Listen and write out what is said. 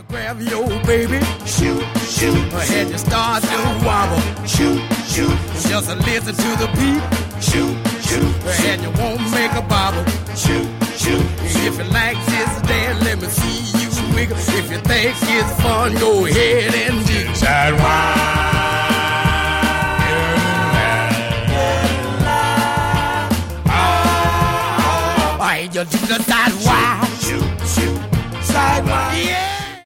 Grab your baby, shoot, shoot. Her head just starts to wobble, shoot, shoot. Just listen to the beat, shoot, shoot. Her head you won't make a bobble, shoot, shoot. If you like this dance, let me see you wiggle. If you think it's fun, go ahead and do it. Sidewalk. You do the sidewalk, shoot, shoot, sidewalk, yeah.